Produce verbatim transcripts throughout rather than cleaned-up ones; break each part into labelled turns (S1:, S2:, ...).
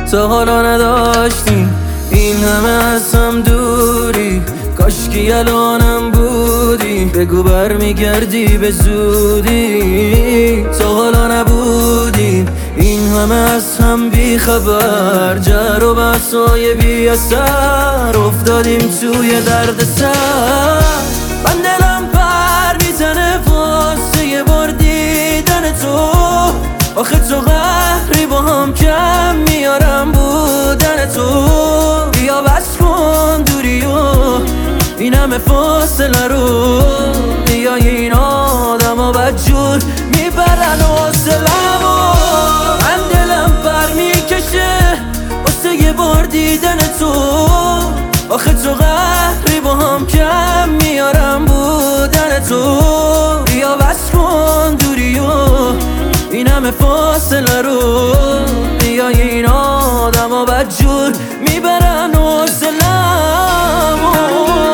S1: تا حالا نداشتیم این همه از هم دوری، کاشکی الانم بودی بگو برمیگردی به زودی. تا حالا نبودیم این همه از هم بی خبر، جر و بحثای بی اثر افتادیم توی درد سر. من دلم پر میزنه واسه یه بار دیدن تو، آخه تو قهری با هم کم میارم بودن تو. بیا بس کن دوری و این همه فاصله رو، بیا این آدم ها بدجور میبرن حوصله‌مو. من دلم پر میکشه واسه یه بار دیدن تو، آخه تو قهری با هم کم میارم بودن تو. بیا بس کن دوری و این همه فاصله رو، بیا این آدم ها بدجور میبرن حوصله‌مو.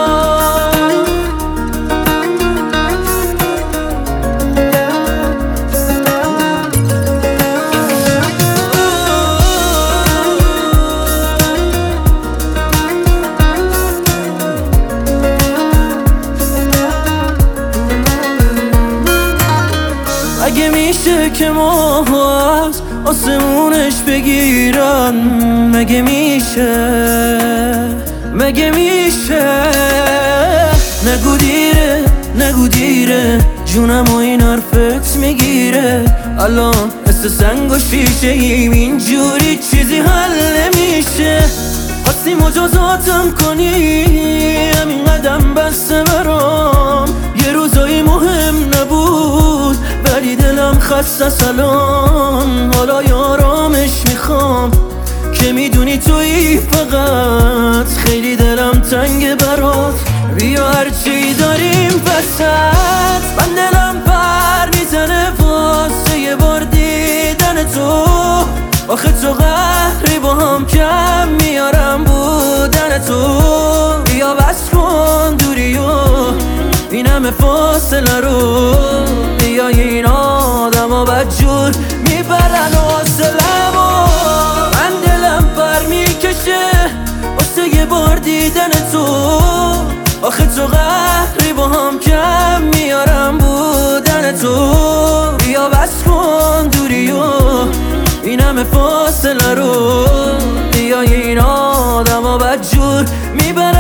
S1: اگه میشه که ما از آسمونش بگیرن، مگه میشه مگه میشه؟ نگو دیره نگو دیره جونم و این حرفت میگیره. الان مثل سنگ و شیشه ایم اینجوری چیزی حل نمیشه. خواستی مجازاتم کنی همین قدم بسته برام، یه روزایی مهم نبود ولی دلم خسته سلام. حالا یارامش میخوام که میدونی تویی فقط، خیلی دلم تنگ برات، بیا هرچی داریم وسط. من دلم پر میزنه واسه یه بار دیدن تو، آخه تو قهری با هم کم میارم بودن تو. بیا بس کن دوری و این همه فاصله رو، بیا این آدم ها بدجور میبرن حوصله‌مو. من دلم پر میکشه واسه یه بار دیدن تو، آخه تو قهری با هم کم میارم بودن تو. بیا بس کن دوری و این همه فاصله رو، بیا این آدم ها بدجور میبرن